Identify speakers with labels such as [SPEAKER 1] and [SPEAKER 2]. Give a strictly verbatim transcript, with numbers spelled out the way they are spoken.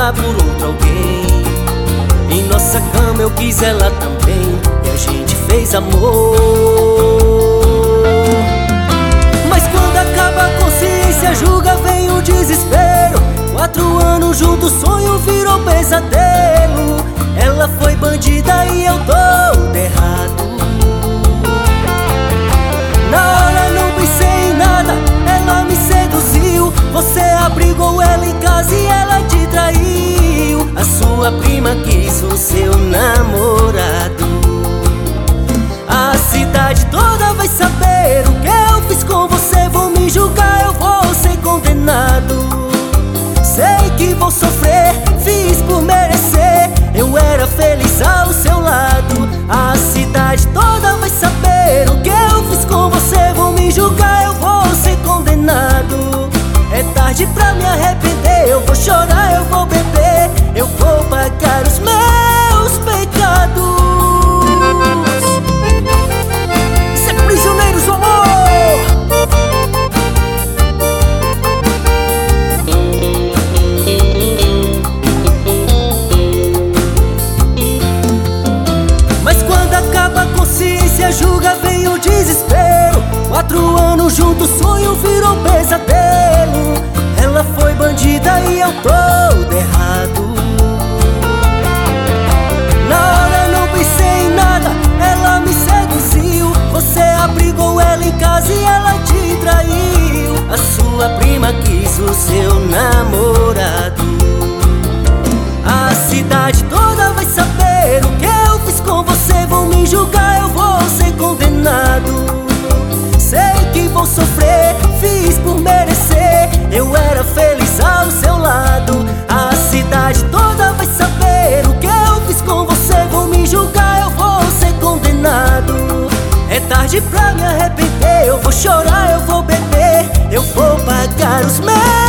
[SPEAKER 1] apaixonar por outro alguém. Em nossa cama eu quis ela também, e a gente fez amor. Mas quando acaba a consciência, julga, vem o desespero. Quatro anos juntos, sonho virou pesadelo. Ela foi bandida e eu todo errado. Na hora não pensei em nada, ela me seduziu. Você abrigou ela em casa e ela te traiu. A sua prima quis o seu namorado. A cidade toda vai saber o que eu fiz com você. Vou me julgar, eu vou ser condenado. Sei que vou sofrer, fiz por merecer. Eu era feliz ao seu lado. A cidade toda vai saber o que eu fiz com você. Vou me julgar, eu vou ser condenado. É tarde pra me arrepender. Eu vou chorar, eu vou beber. Eu vou pagar os meus pecados. Ser prisioneiros do amor. Mas quando acaba a consciência, julga, vem o desespero. Quatro anos juntos, sonho virou pesadelo. Ela foi bandida e eu todo errado. Na hora não pensei em nada, ela me seduziu. Você abrigou ela em casa e ela te traiu. A sua prima quis o seu namorado. A cidade toda vai saber o que eu fiz com você. Vou me julgar, eu vou ser condenado. Sei que vou sofrer, fiz por merecer. Eu era feliz ao seu lado. A cidade toda vai saber o que eu fiz com você. Vou me julgar, eu vou ser condenado. É tarde pra me arrepender. Eu vou chorar, eu vou beber. Eu vou pagar os meus